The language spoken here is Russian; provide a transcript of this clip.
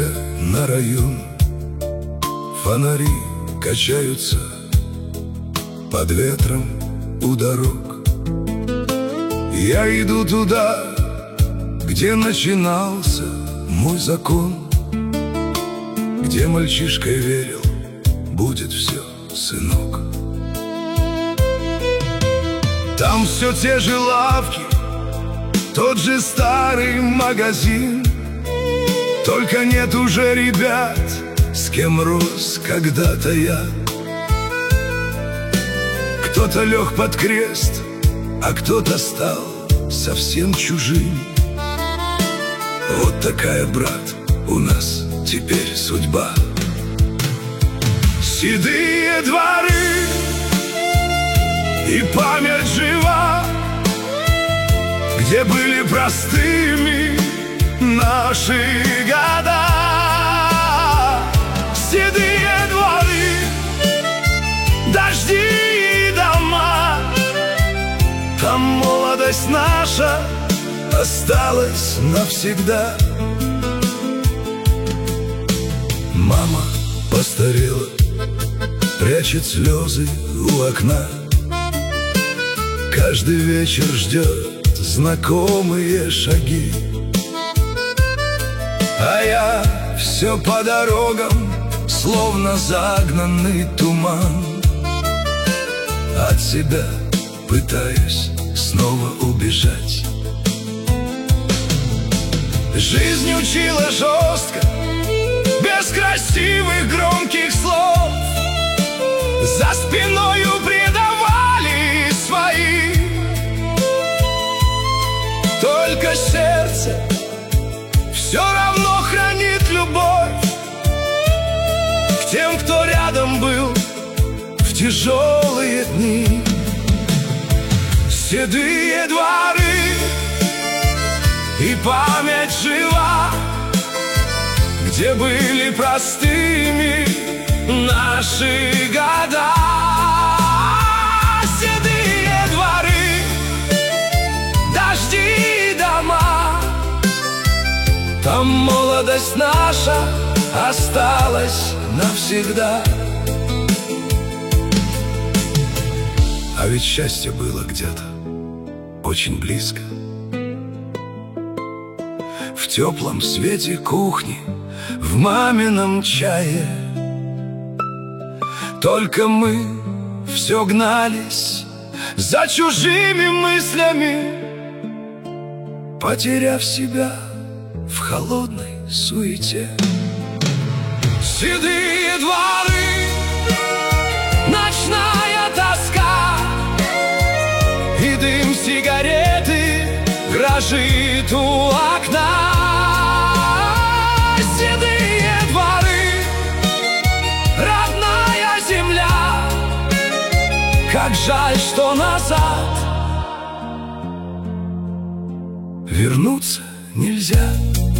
тихо на район. Фонари качаются под ветром у дорог. Я иду туда, где начинался мой закон, где мальчишкой верил, будет все, сынок. Там все те же лавки, тот же старый магазин, только нет уже ребят, с кем рос когда-то я. Кто-то лег под крест, а кто-то стал совсем чужим. Вот такая, брат, у нас теперь судьба. Седые дворы и память жива, где были простыми наши года. Седые дворы, дожди и дома, там молодость наша осталась навсегда. Мама постарела, прячет слезы у окна, каждый вечер ждет знакомые шаги. А я все по дорогам, словно загнанный туман, от себя пытаюсь снова убежать. Жизнь учила жестко, без красивых громких слов, за спиною предавали свои. Только сердце все равно хранит любовь к тем, кто рядом был в тяжелые дни. Седые дворы и память жива, где были простыми наши года. Седые дворы, дожди и дома, там молодость наша осталась навсегда. А ведь счастье было где-то очень близко, в теплом свете кухни, в мамином чае. Только мы все гнались за чужими мыслями, потеряв себя в холодной суете. Седые дворы, ночная тоска, и дым сигареты дрожит у окна. Седые дворы, родная земля, как жаль, что назад вернуться нельзя.